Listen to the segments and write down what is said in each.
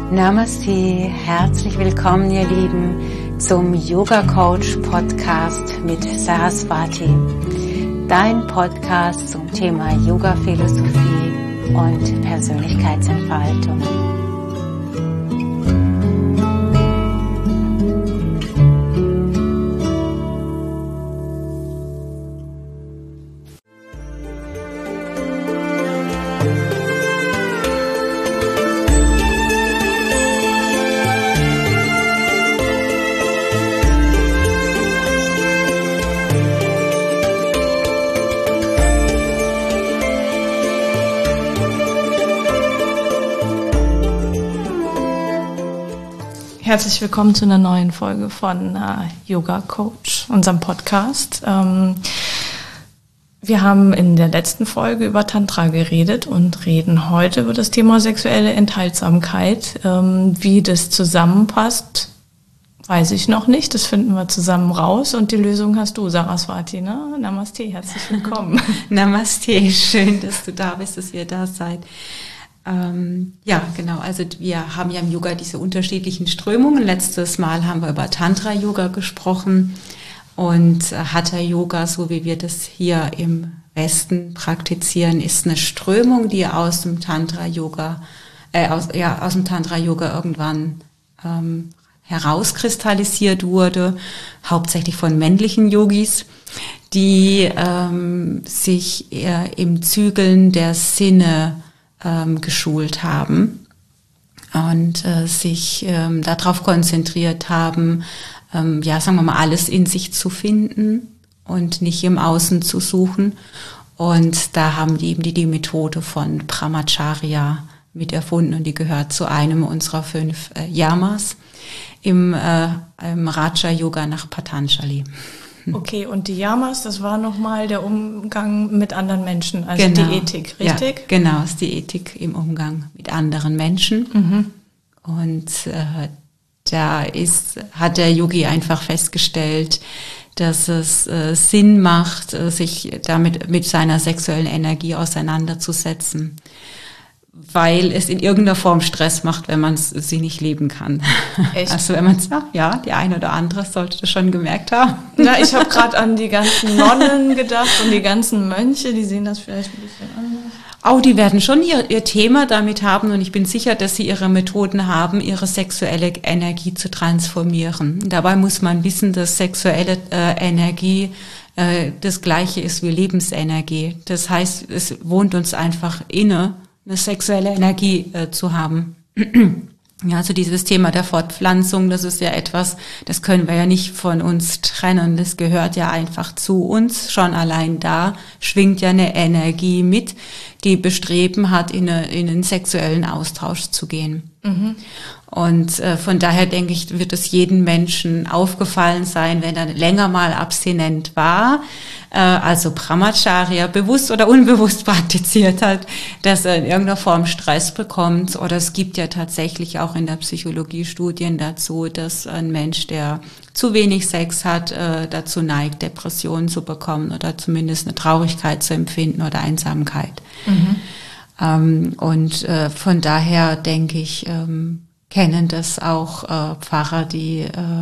Namaste, herzlich willkommen ihr Lieben zum Yoga Coach Podcast mit Saraswati, dein Podcast zum Thema Yoga Philosophie und Persönlichkeitsentfaltung. Herzlich willkommen zu einer neuen Folge von Yoga Coach, unserem Podcast. Wir haben in der letzten Folge über Tantra geredet und reden heute über das Thema sexuelle Enthaltsamkeit. Wie das zusammenpasst, weiß ich noch nicht. Das finden wir zusammen raus und die Lösung hast du, Saraswati, ne? Namaste, herzlich willkommen. Namaste, schön, dass du da bist, dass ihr da seid. Ja, genau. Also wir haben ja im Yoga diese unterschiedlichen Strömungen. Letztes Mal haben wir über Tantra-Yoga gesprochen und Hatha-Yoga, so wie wir das hier im Westen praktizieren, ist eine Strömung, die aus dem Tantra-Yoga, aus dem Tantra-Yoga irgendwann herauskristallisiert wurde, hauptsächlich von männlichen Yogis, die sich im Zügeln der Sinne geschult haben und sich darauf konzentriert haben, sagen wir mal, alles in sich zu finden und nicht im Außen zu suchen. Und da haben die eben die Methode von Brahmacharya mit erfunden und die gehört zu einem unserer 5 Yamas im Raja-Yoga nach Patanjali. Okay, und die Yamas, das war nochmal der Umgang mit anderen Menschen, also genau. Die Ethik, richtig? Ja, genau, ist die Ethik im Umgang mit anderen Menschen. Mhm. Und hat der Yogi einfach festgestellt, dass es Sinn macht, sich damit mit seiner sexuellen Energie auseinanderzusetzen, weil es in irgendeiner Form Stress macht, wenn man sie nicht leben kann. Echt? Also wenn man es, ja, die eine oder andere sollte das schon gemerkt haben. Na, ich habe gerade an die ganzen Nonnen gedacht und die ganzen Mönche, die sehen das vielleicht ein bisschen anders. Auch die werden schon ihr Thema damit haben und ich bin sicher, dass sie ihre Methoden haben, ihre sexuelle Energie zu transformieren. Dabei muss man wissen, dass sexuelle Energie das Gleiche ist wie Lebensenergie. Das heißt, es wohnt uns einfach inne, eine sexuelle Energie zu haben. Ja, also dieses Thema der Fortpflanzung, das ist ja etwas, das können wir ja nicht von uns trennen. Das gehört ja einfach zu uns. Schon allein da schwingt ja eine Energie mit, die Bestreben hat, in einen sexuellen Austausch zu gehen. Mhm. Und von daher denke ich, wird es jedem Menschen aufgefallen sein, wenn er länger mal abstinent war, also Brahmacharya bewusst oder unbewusst praktiziert hat, dass er in irgendeiner Form Stress bekommt. Oder es gibt ja tatsächlich auch in der Psychologie Studien dazu, dass ein Mensch, der zu wenig Sex hat, dazu neigt, Depressionen zu bekommen oder zumindest eine Traurigkeit zu empfinden oder Einsamkeit. Mhm. Und von daher denke ich, kennen das auch Pfarrer, die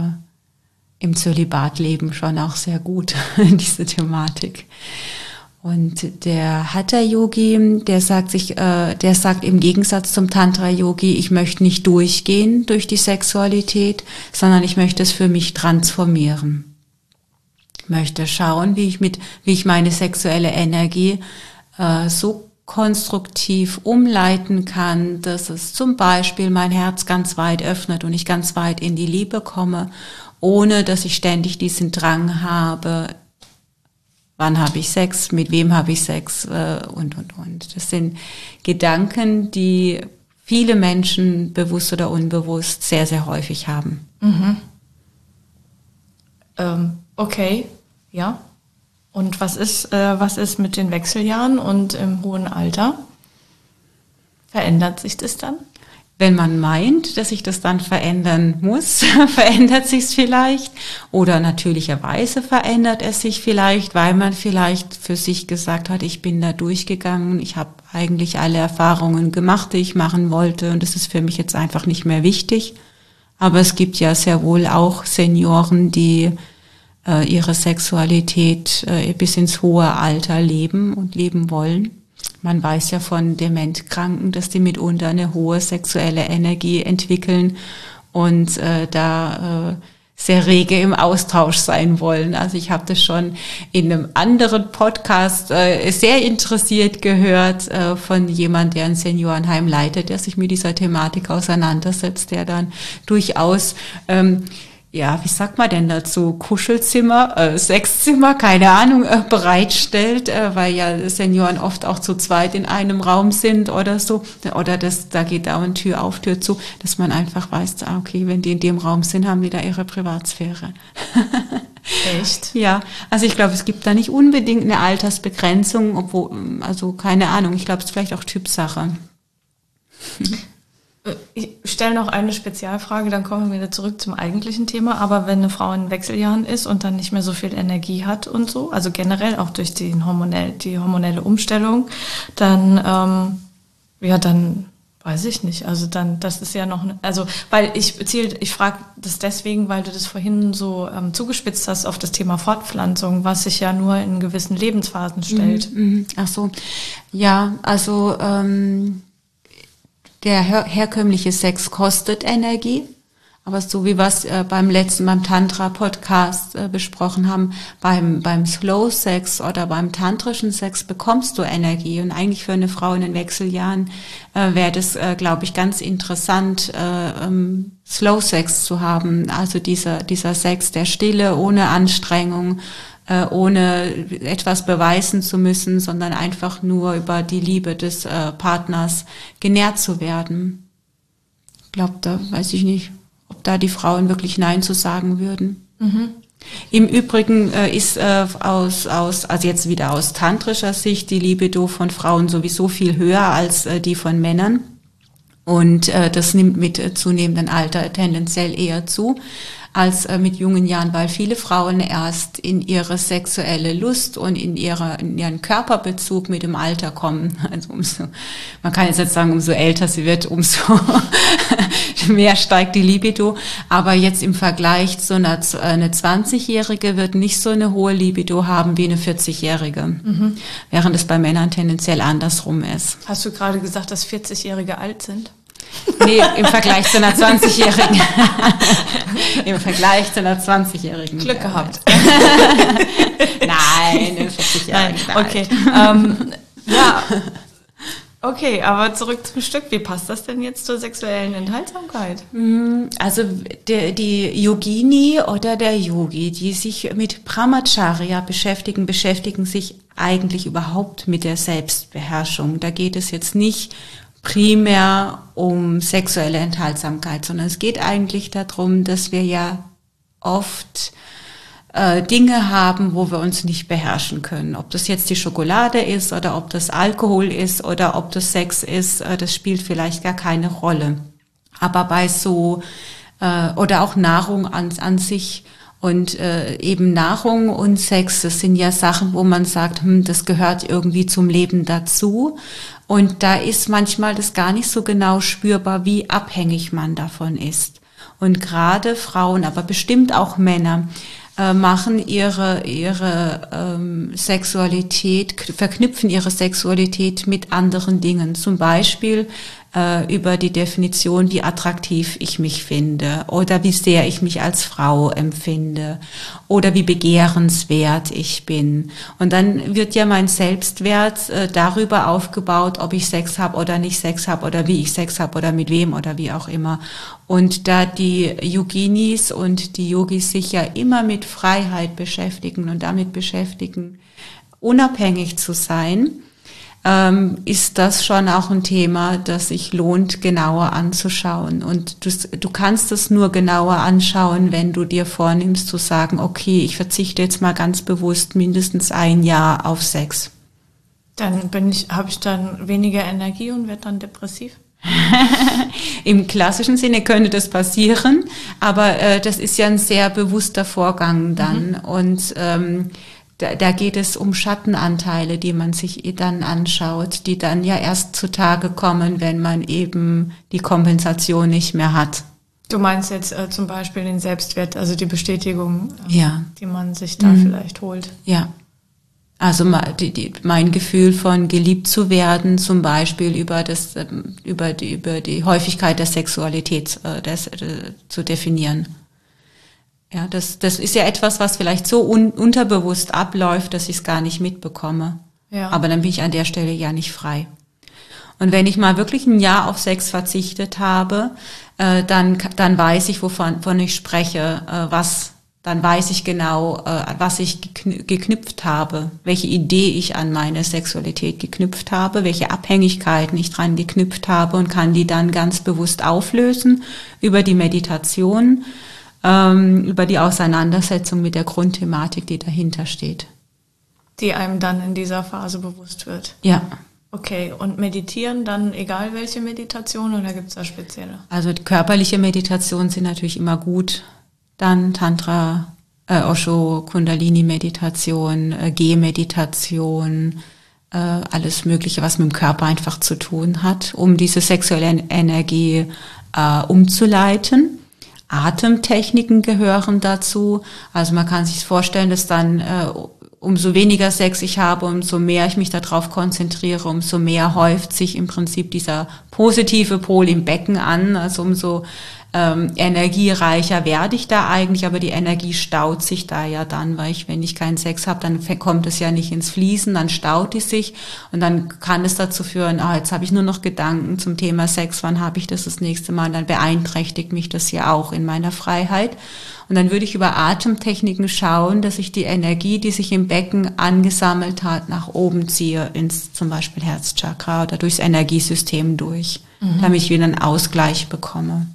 im Zölibat leben, schon auch sehr gut, diese Thematik. Und der Hatha-Yogi, der sagt im Gegensatz zum Tantra-Yogi, ich möchte nicht durchgehen durch die Sexualität, sondern ich möchte es für mich transformieren. Ich möchte schauen, wie ich meine sexuelle Energie so konstruktiv umleiten kann, dass es zum Beispiel mein Herz ganz weit öffnet und ich ganz weit in die Liebe komme, ohne dass ich ständig diesen Drang habe, wann habe ich Sex, mit wem habe ich Sex und. Das sind Gedanken, die viele Menschen bewusst oder unbewusst sehr, sehr häufig haben. Mhm. Okay, ja. Und was ist mit den Wechseljahren und im hohen Alter? Verändert sich das dann? Wenn man meint, dass sich das dann verändern muss, verändert sich es vielleicht. Oder natürlicherweise verändert es sich vielleicht, weil man vielleicht für sich gesagt hat, ich bin da durchgegangen, ich habe eigentlich alle Erfahrungen gemacht, die ich machen wollte und das ist für mich jetzt einfach nicht mehr wichtig. Aber es gibt ja sehr wohl auch Senioren, die ihre Sexualität bis ins hohe Alter leben und leben wollen. Man weiß ja von Dementkranken, dass die mitunter eine hohe sexuelle Energie entwickeln und sehr rege im Austausch sein wollen. Also ich habe das schon in einem anderen Podcast sehr interessiert gehört von jemand, der ein Seniorenheim leitet, der sich mit dieser Thematik auseinandersetzt, der dann durchaus wie sagt man denn dazu, Kuschelzimmer, Sexzimmer, keine Ahnung, bereitstellt, weil ja Senioren oft auch zu zweit in einem Raum sind oder so, oder da geht dauernd Tür auf, Tür zu, dass man einfach weiß, okay, wenn die in dem Raum sind, haben die da ihre Privatsphäre. Echt? Ja, also ich glaube, es gibt da nicht unbedingt eine Altersbegrenzung, obwohl, also keine Ahnung, ich glaube, es ist vielleicht auch Typsache. Ich stelle noch eine Spezialfrage, dann kommen wir wieder zurück zum eigentlichen Thema. Aber wenn eine Frau in Wechseljahren ist und dann nicht mehr so viel Energie hat und so, also generell auch durch die hormonelle Umstellung, dann dann weiß ich nicht. Also dann, das ist ja noch, weil ich frage das deswegen, weil du das vorhin so zugespitzt hast auf das Thema Fortpflanzung, was sich ja nur in gewissen Lebensphasen stellt. Ach so, ja, also der herkömmliche Sex kostet Energie, aber so wie wir es beim Tantra-Podcast besprochen haben, beim Slow-Sex oder beim tantrischen Sex bekommst du Energie. Und eigentlich für eine Frau in den Wechseljahren wäre das, glaube ich, ganz interessant, Slow-Sex zu haben. Also dieser Sex der Stille, ohne Anstrengung, ohne etwas beweisen zu müssen, sondern einfach nur über die Liebe des Partners genährt zu werden. Ich glaube, da weiß ich nicht, ob da die Frauen wirklich Nein zu sagen würden. Mhm. Im Übrigen ist also jetzt wieder aus tantrischer Sicht die Libido von Frauen sowieso viel höher als die von Männern. Und das nimmt mit zunehmendem Alter tendenziell eher zu als mit jungen Jahren, weil viele Frauen erst in ihre sexuelle Lust und in ihren Körperbezug mit dem Alter kommen. Also man kann jetzt sagen, umso älter sie wird, umso mehr steigt die Libido. Aber jetzt im Vergleich zu eine 20-Jährige wird nicht so eine hohe Libido haben wie eine 40-Jährige. Während es bei Männern tendenziell andersrum ist. Hast du gerade gesagt, dass 40-Jährige alt sind? Nee, im Vergleich zu einer 20-Jährigen. Im Vergleich zu einer 20-Jährigen. Glück gehabt. Nein, eine 40-Jährige. Okay. Ja. Okay, aber zurück zum Stück. Wie passt das denn jetzt zur sexuellen Enthaltsamkeit? Also die Yogini oder der Yogi, die sich mit Brahmacharya beschäftigen sich eigentlich überhaupt mit der Selbstbeherrschung. Da geht es jetzt nicht primär um sexuelle Enthaltsamkeit, sondern es geht eigentlich darum, dass wir ja oft Dinge haben, wo wir uns nicht beherrschen können. Ob das jetzt die Schokolade ist oder ob das Alkohol ist oder ob das Sex ist, das spielt vielleicht gar keine Rolle. Aber bei oder auch Nahrung an sich und eben Nahrung und Sex, das sind ja Sachen, wo man sagt, das gehört irgendwie zum Leben dazu. Und da ist manchmal das gar nicht so genau spürbar, wie abhängig man davon ist. Und gerade Frauen, aber bestimmt auch Männer, machen ihre Sexualität, verknüpfen ihre Sexualität mit anderen Dingen. Zum Beispiel über die Definition, wie attraktiv ich mich finde oder wie sehr ich mich als Frau empfinde oder wie begehrenswert ich bin. Und dann wird ja mein Selbstwert darüber aufgebaut, ob ich Sex habe oder nicht Sex habe oder wie ich Sex habe oder mit wem oder wie auch immer. Und da die Yoginis und die Yogis sich ja immer mit Freiheit beschäftigen und damit beschäftigen, unabhängig zu sein, ist das schon auch ein Thema, das sich lohnt, genauer anzuschauen. Und du kannst es nur genauer anschauen, wenn du dir vornimmst zu sagen, okay, ich verzichte jetzt mal ganz bewusst mindestens 1 Jahr auf Sex. Dann habe ich dann weniger Energie und werde dann depressiv? Im klassischen Sinne könnte das passieren, aber das ist ja ein sehr bewusster Vorgang dann. Und da geht es um Schattenanteile, die man sich dann anschaut, die dann ja erst zutage kommen, wenn man eben die Kompensation nicht mehr hat. Du meinst jetzt zum Beispiel den Selbstwert, also die Bestätigung, Ja. die man sich da vielleicht holt. Ja. Also mein Gefühl von geliebt zu werden, zum Beispiel über die Häufigkeit der Sexualität zu definieren. Ja, das ist ja etwas, was vielleicht so unterbewusst abläuft, dass ich es gar nicht mitbekomme. Ja. Aber dann bin ich an der Stelle ja nicht frei. Und wenn ich mal wirklich ein Jahr auf Sex verzichtet habe, dann weiß ich, wovon ich spreche, dann weiß ich genau, was ich geknüpft habe, welche Idee ich an meine Sexualität geknüpft habe, welche Abhängigkeiten ich dran geknüpft habe und kann die dann ganz bewusst auflösen über die Meditation, über die Auseinandersetzung mit der Grundthematik, die dahinter steht. Die einem dann in dieser Phase bewusst wird. Ja. Okay, und meditieren dann, egal welche Meditation, oder gibt es da spezielle? Also körperliche Meditationen sind natürlich immer gut. Dann Tantra, Osho, Kundalini-Meditation, Gehmeditation, alles Mögliche, was mit dem Körper einfach zu tun hat, um diese sexuelle Energie umzuleiten. Atemtechniken gehören dazu. Also man kann sich vorstellen, dass dann umso weniger Sex ich habe, umso mehr ich mich darauf konzentriere, umso mehr häuft sich im Prinzip dieser positive Pol im Becken an, also umso energiereicher werde ich da eigentlich, aber die Energie staut sich da ja dann, weil wenn ich keinen Sex habe, dann kommt es ja nicht ins Fließen, dann staut die sich und dann kann es dazu führen, jetzt habe ich nur noch Gedanken zum Thema Sex, wann habe ich das nächste Mal, dann beeinträchtigt mich das ja auch in meiner Freiheit. Und dann würde ich über Atemtechniken schauen, dass ich die Energie, die sich im Becken angesammelt hat, nach oben ziehe, ins zum Beispiel Herzchakra oder durchs Energiesystem durch, damit ich wieder einen Ausgleich bekomme.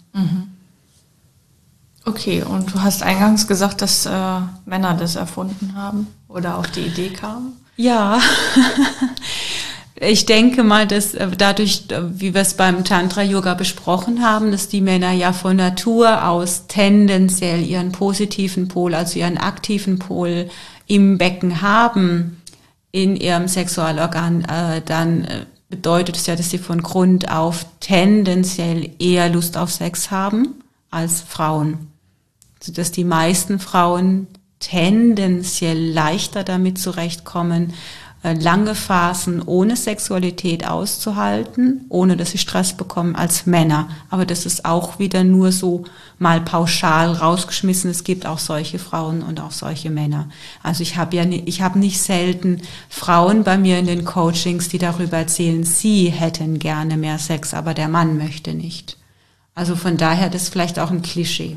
Okay, und du hast eingangs gesagt, dass Männer das erfunden haben oder auf die Idee kamen? Ja, ich denke mal, dass dadurch, wie wir es beim Tantra-Yoga besprochen haben, dass die Männer ja von Natur aus tendenziell ihren positiven Pol, also ihren aktiven Pol im Becken haben, in ihrem Sexualorgan, dann bedeutet es ja, dass sie von Grund auf tendenziell eher Lust auf Sex haben als Frauen. Sodass die meisten Frauen tendenziell leichter damit zurechtkommen, lange Phasen ohne Sexualität auszuhalten, ohne dass sie Stress bekommen, als Männer. Aber das ist auch wieder nur so mal pauschal rausgeschmissen. Es gibt auch solche Frauen und auch solche Männer. Also ich habe nicht selten Frauen bei mir in den Coachings, die darüber erzählen, sie hätten gerne mehr Sex, aber der Mann möchte nicht. Also von daher, das ist vielleicht auch ein Klischee.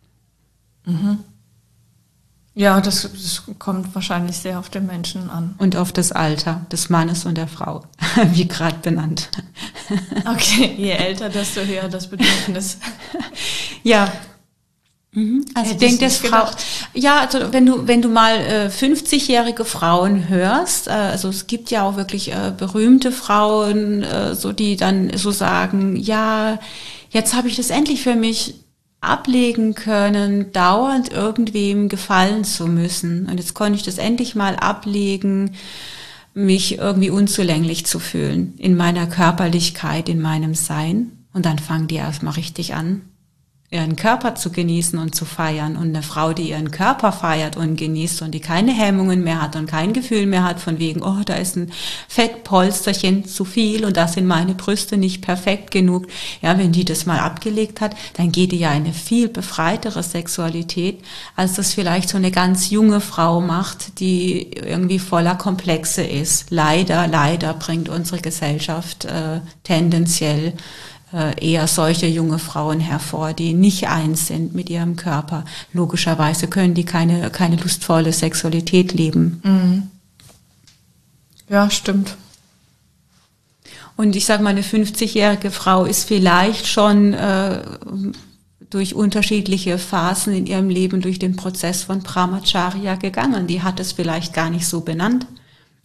Ja, das kommt wahrscheinlich sehr auf den Menschen an. Und auf das Alter des Mannes und der Frau, wie gerade benannt. Okay, je älter, desto höher das Bedürfnis. Ja. Also ich denke, dass also wenn du mal 50-jährige Frauen hörst, also es gibt ja auch wirklich berühmte Frauen, so die dann so sagen, ja, jetzt habe ich das endlich für mich ablegen können, dauernd irgendwem gefallen zu müssen. Und jetzt konnte ich das endlich mal ablegen, mich irgendwie unzulänglich zu fühlen in meiner Körperlichkeit, in meinem Sein. Und dann fangen die erstmal richtig an, ihren Körper zu genießen und zu feiern. Und eine Frau, die ihren Körper feiert und genießt und die keine Hemmungen mehr hat und kein Gefühl mehr hat von wegen, oh, da ist ein Fettpolsterchen zu viel und da sind meine Brüste nicht perfekt genug. Ja, wenn die das mal abgelegt hat, dann geht die ja eine viel befreitere Sexualität, als das vielleicht so eine ganz junge Frau macht, die irgendwie voller Komplexe ist. Leider bringt unsere Gesellschaft tendenziell eher solche junge Frauen hervor, die nicht eins sind mit ihrem Körper. Logischerweise können die keine lustvolle Sexualität leben. Ja, stimmt. Und ich sage mal, eine 50-jährige Frau ist vielleicht schon durch unterschiedliche Phasen in ihrem Leben durch den Prozess von Brahmacharya gegangen. Die hat es vielleicht gar nicht so benannt.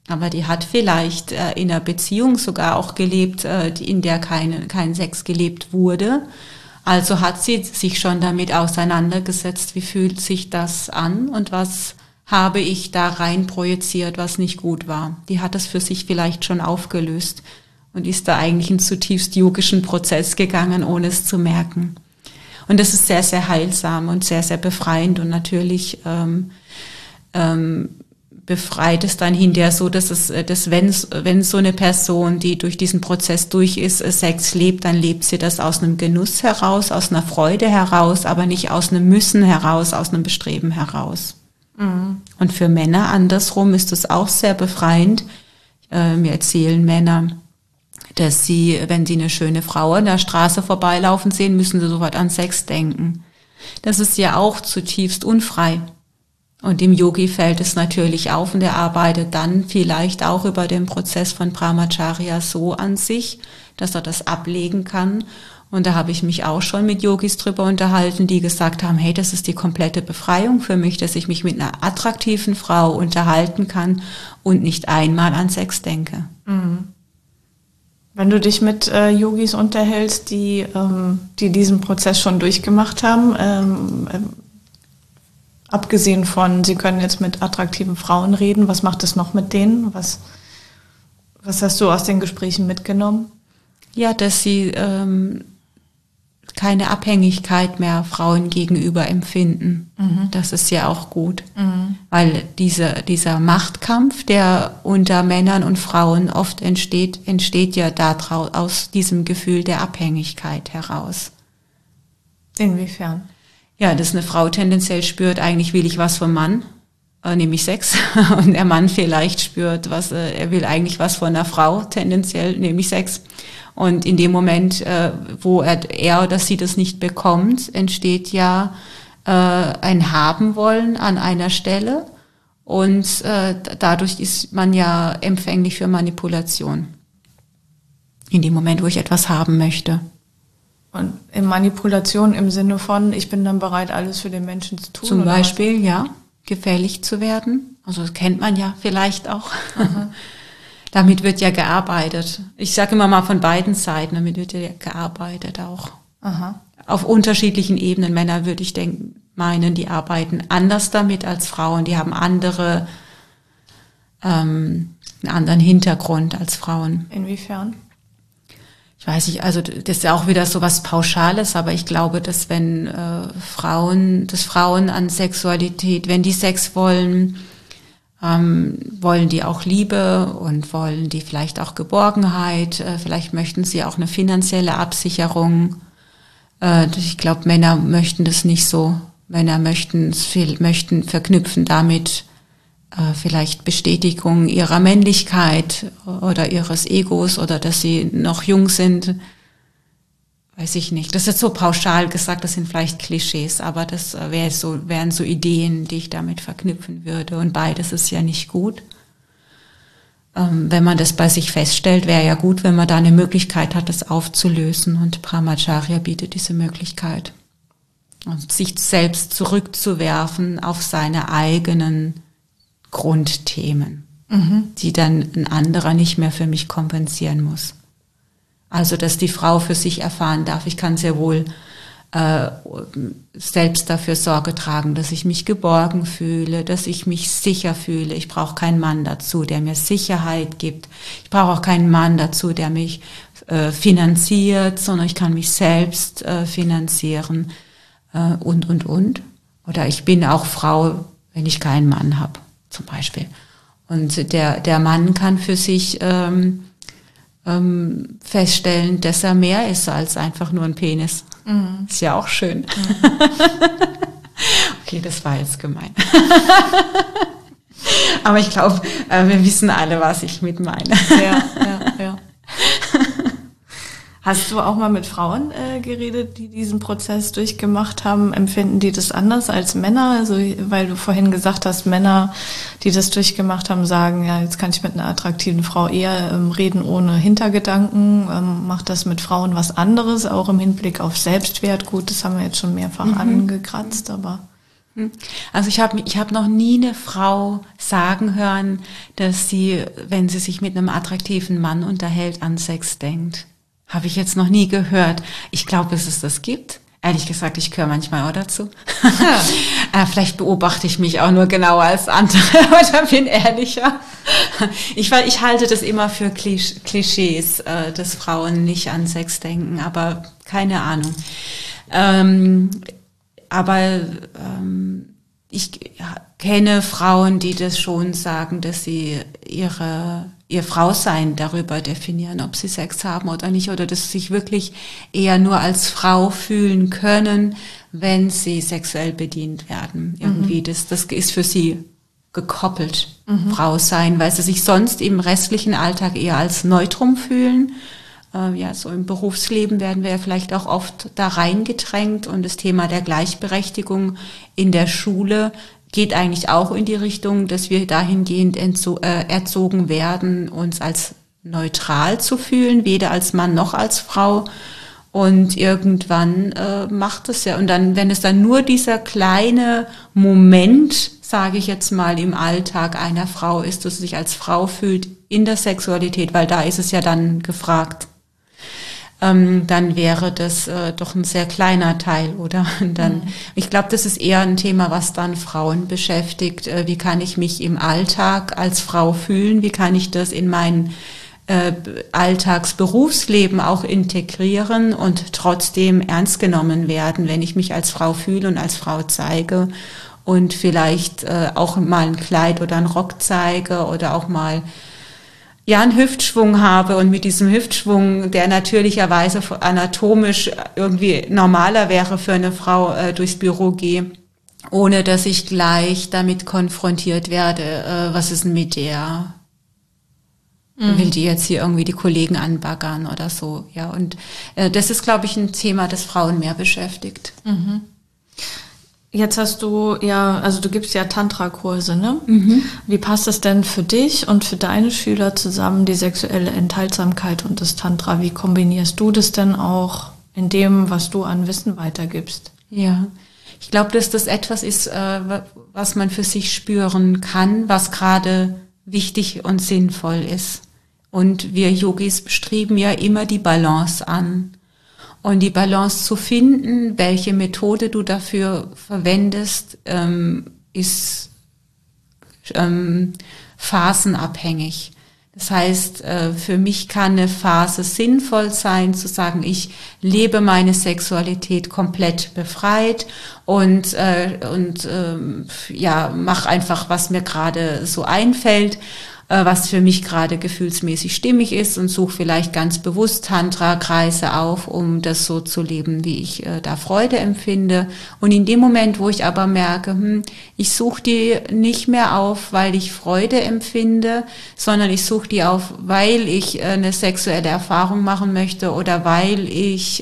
Aber die hat vielleicht in einer Beziehung sogar auch gelebt, in der kein Sex gelebt wurde. Also hat sie sich schon damit auseinandergesetzt, wie fühlt sich das an und was habe ich da rein projiziert, was nicht gut war. Die hat das für sich vielleicht schon aufgelöst und ist da eigentlich einen zutiefst yogischen Prozess gegangen, ohne es zu merken. Und das ist sehr, sehr heilsam und sehr, sehr befreiend und natürlich befreit es dann hinterher so, dass wenn so eine Person, die durch diesen Prozess durch ist, Sex lebt, dann lebt sie das aus einem Genuss heraus, aus einer Freude heraus, aber nicht aus einem Müssen heraus, aus einem Bestreben heraus. Mhm. Und für Männer andersrum ist es auch sehr befreiend. Mir erzählen Männer, dass sie, wenn sie eine schöne Frau an der Straße vorbeilaufen sehen, müssen sie sofort an Sex denken. Das ist ja auch zutiefst unfrei. Und dem Yogi fällt es natürlich auf und er arbeitet dann vielleicht auch über den Prozess von Brahmacharya so an sich, dass er das ablegen kann. Und da habe ich mich auch schon mit Yogis drüber unterhalten, die gesagt haben, hey, das ist die komplette Befreiung für mich, dass ich mich mit einer attraktiven Frau unterhalten kann und nicht einmal an Sex denke. Mhm. Wenn du dich mit Yogis unterhältst, die diesen Prozess schon durchgemacht haben, abgesehen von, sie können jetzt mit attraktiven Frauen reden, was macht es noch mit denen? Was hast du aus den Gesprächen mitgenommen? Ja, dass sie keine Abhängigkeit mehr Frauen gegenüber empfinden. Mhm. Das ist ja auch gut, weil dieser Machtkampf, der unter Männern und Frauen oft entsteht ja aus diesem Gefühl der Abhängigkeit heraus. Inwiefern? Ja, dass eine Frau tendenziell spürt, eigentlich will ich was vom Mann, nämlich Sex. Und der Mann vielleicht spürt, er will eigentlich was von einer Frau, tendenziell, nämlich Sex. Und in dem Moment, wo er oder sie das nicht bekommt, entsteht ja ein Haben-Wollen an einer Stelle. Und dadurch ist man ja empfänglich für Manipulation. In dem Moment, wo ich etwas haben möchte. Und in Manipulation im Sinne von, ich bin dann bereit, alles für den Menschen zu tun? Zum Beispiel, ja, gefährlich zu werden. Also das kennt man ja vielleicht auch. Damit wird ja gearbeitet. Ich sage immer mal von beiden Seiten, damit wird ja gearbeitet auch. Aha. Auf unterschiedlichen Ebenen. Männer würde ich meinen, die arbeiten anders damit als Frauen. Die haben einen anderen Hintergrund als Frauen. Inwiefern? Ich weiß nicht, also das ist ja auch wieder so was Pauschales, aber ich glaube, dass wenn Frauen an Sexualität, wenn die Sex wollen, wollen die auch Liebe und wollen die vielleicht auch Geborgenheit, vielleicht möchten sie auch eine finanzielle Absicherung. Ich glaube, Männer möchten das nicht so. Männer möchten verknüpfen damit vielleicht Bestätigung ihrer Männlichkeit oder ihres Egos oder dass sie noch jung sind, weiß ich nicht. Das ist jetzt so pauschal gesagt, das sind vielleicht Klischees, aber das wären so Ideen, die ich damit verknüpfen würde. Und beides ist ja nicht gut. Wenn man das bei sich feststellt, wäre ja gut, wenn man da eine Möglichkeit hat, das aufzulösen. Und Brahmacharya bietet diese Möglichkeit. Und sich selbst zurückzuwerfen auf seine eigenen Grundthemen, die dann ein anderer nicht mehr für mich kompensieren muss. Also, dass die Frau für sich erfahren darf, ich kann sehr wohl selbst dafür Sorge tragen, dass ich mich geborgen fühle, dass ich mich sicher fühle. Ich brauche keinen Mann dazu, der mir Sicherheit gibt. Ich brauche auch keinen Mann dazu, der mich finanziert, sondern ich kann mich selbst finanzieren und. Oder ich bin auch Frau, wenn ich keinen Mann habe. Zum Beispiel. Und der Mann kann für sich feststellen, dass er mehr ist als einfach nur ein Penis. Mhm. Ist ja auch schön. Mhm. Okay, das war jetzt gemein. Aber ich glaube, wir wissen alle, was ich mit meine. Ja. Hast du auch mal mit Frauen geredet, die diesen Prozess durchgemacht haben? Empfinden die das anders als Männer? Also, weil du vorhin gesagt hast, Männer, die das durchgemacht haben, sagen, ja, jetzt kann ich mit einer attraktiven Frau eher reden ohne Hintergedanken. Macht das mit Frauen was anderes, auch im Hinblick auf Selbstwert? Gut, das haben wir jetzt schon mehrfach angekratzt, aber... Also ich hab noch nie eine Frau sagen hören, dass sie, wenn sie sich mit einem attraktiven Mann unterhält, an Sex denkt. Habe ich jetzt noch nie gehört. Ich glaube, dass es das gibt. Ehrlich gesagt, ich gehöre manchmal auch dazu. Vielleicht beobachte ich mich auch nur genauer als andere oder bin ehrlicher. Ich halte das immer für Klischees, dass Frauen nicht an Sex denken, aber keine Ahnung. Ich kenne Frauen, die das schon sagen, dass sie ihr Frausein darüber definieren, ob sie Sex haben oder nicht, oder dass sie sich wirklich eher nur als Frau fühlen können, wenn sie sexuell bedient werden. Irgendwie, das ist für sie gekoppelt, Frau sein, weil sie sich sonst im restlichen Alltag eher als Neutrum fühlen. So im Berufsleben werden wir ja vielleicht auch oft da reingedrängt, und das Thema der Gleichberechtigung in der Schule geht eigentlich auch in die Richtung, dass wir dahingehend erzogen werden, uns als neutral zu fühlen, weder als Mann noch als Frau. Und irgendwann macht es ja, und dann, wenn es dann nur dieser kleine Moment, sage ich jetzt mal, im Alltag einer Frau ist, dass sie sich als Frau fühlt in der Sexualität, weil da ist es ja dann gefragt, dann wäre das doch ein sehr kleiner Teil, oder? Und dann, ich glaube, das ist eher ein Thema, was dann Frauen beschäftigt. Wie kann ich mich im Alltag als Frau fühlen? Wie kann ich das in mein Alltagsberufsleben auch integrieren und trotzdem ernst genommen werden, wenn ich mich als Frau fühle und als Frau zeige und vielleicht auch mal ein Kleid oder einen Rock zeige oder auch mal einen Hüftschwung habe und mit diesem Hüftschwung, der natürlicherweise anatomisch irgendwie normaler wäre für eine Frau, durchs Büro gehe, ohne dass ich gleich damit konfrontiert werde, was ist denn mit der? Will die jetzt hier irgendwie die Kollegen anbaggern oder so? Ja, und das ist, glaube ich, ein Thema, das Frauen mehr beschäftigt. Jetzt hast du also du gibst ja Tantra-Kurse, ne? Wie passt es denn für dich und für deine Schüler zusammen, die sexuelle Enthaltsamkeit und das Tantra? Wie kombinierst du das denn auch in dem, was du an Wissen weitergibst? Ja, ich glaube, dass das etwas ist, was man für sich spüren kann, was gerade wichtig und sinnvoll ist. Und wir Yogis streben ja immer die Balance an. Und die Balance zu finden, welche Methode du dafür verwendest, ist phasenabhängig. Das heißt, für mich kann eine Phase sinnvoll sein, zu sagen, ich lebe meine Sexualität komplett befreit und mach einfach, was mir gerade so einfällt, was für mich gerade gefühlsmäßig stimmig ist, und suche vielleicht ganz bewusst Tantra-Kreise auf, um das so zu leben, wie ich da Freude empfinde. Und in dem Moment, wo ich aber merke, ich suche die nicht mehr auf, weil ich Freude empfinde, sondern ich suche die auf, weil ich eine sexuelle Erfahrung machen möchte oder weil ich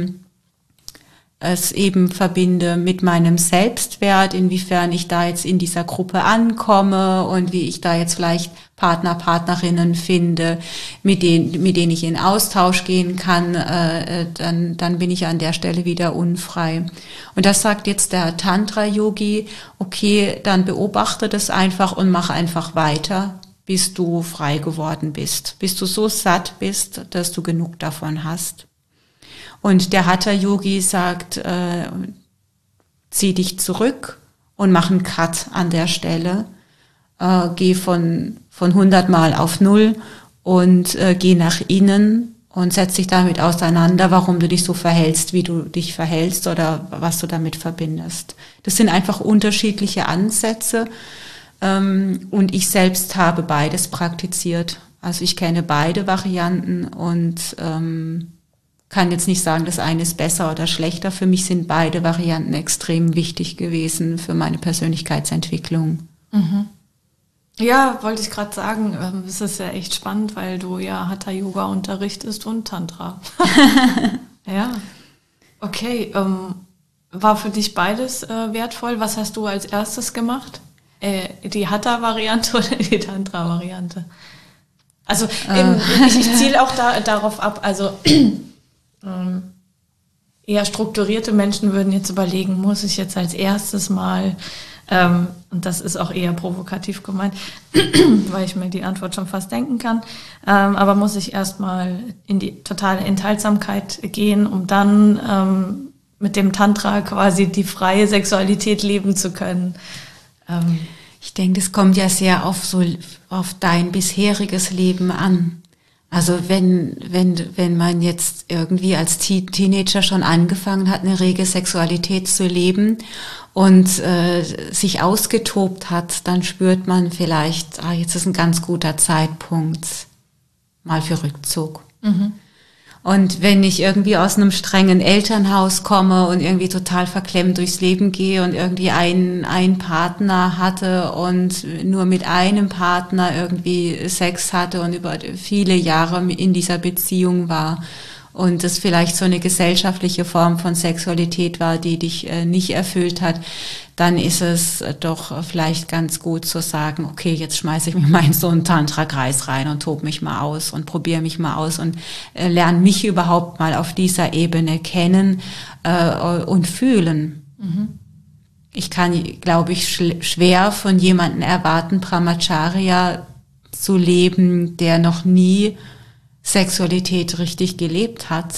es eben verbinde mit meinem Selbstwert, inwiefern ich da jetzt in dieser Gruppe ankomme und wie ich da jetzt vielleicht Partner, Partnerinnen finde, mit denen ich in Austausch gehen kann, dann bin ich an der Stelle wieder unfrei. Und das sagt jetzt der Tantra-Yogi, okay, dann beobachte das einfach und mach einfach weiter, bis du frei geworden bist, bis du so satt bist, dass du genug davon hast. Und der Hatha-Yogi sagt, zieh dich zurück und mach einen Cut an der Stelle. Geh von 100 Mal auf 0 und geh nach innen und setz dich damit auseinander, warum du dich so verhältst, wie du dich verhältst oder was du damit verbindest. Das sind einfach unterschiedliche Ansätze, und ich selbst habe beides praktiziert. Also ich kenne beide Varianten und kann jetzt nicht sagen, das eine ist besser oder schlechter. Für mich sind beide Varianten extrem wichtig gewesen für meine Persönlichkeitsentwicklung. Ja, wollte ich gerade sagen, es ist ja echt spannend, weil du ja Hatha-Yoga unterrichtest und Tantra. Ja, okay. War für dich beides wertvoll? Was hast du als erstes gemacht? Die Hatha-Variante oder die Tantra-Variante? Also ich ziele auch darauf ab, also eher strukturierte Menschen würden jetzt überlegen, muss ich jetzt als erstes mal, und das ist auch eher provokativ gemeint, weil ich mir die Antwort schon fast denken kann, aber muss ich erstmal in die totale Enthaltsamkeit gehen, um dann mit dem Tantra quasi die freie Sexualität leben zu können. Ich denke, das kommt ja sehr auf dein bisheriges Leben an. Also wenn man jetzt irgendwie als Teenager schon angefangen hat, eine rege Sexualität zu leben und sich ausgetobt hat, dann spürt man vielleicht, jetzt ist ein ganz guter Zeitpunkt mal für Rückzug. Mhm. Und wenn ich irgendwie aus einem strengen Elternhaus komme und irgendwie total verklemmt durchs Leben gehe und irgendwie einen Partner hatte und nur mit einem Partner irgendwie Sex hatte und über viele Jahre in dieser Beziehung war und das vielleicht so eine gesellschaftliche Form von Sexualität war, die dich nicht erfüllt hat, dann ist es doch vielleicht ganz gut zu sagen, okay, jetzt schmeiße ich mich mal in so einen Tantra-Kreis rein und tobe mich mal aus und probiere mich mal aus und lerne mich überhaupt mal auf dieser Ebene kennen und fühlen. Mhm. Ich kann, glaube ich, schwer von jemandem erwarten, Brahmacharya zu leben, der noch nie Sexualität richtig gelebt hat.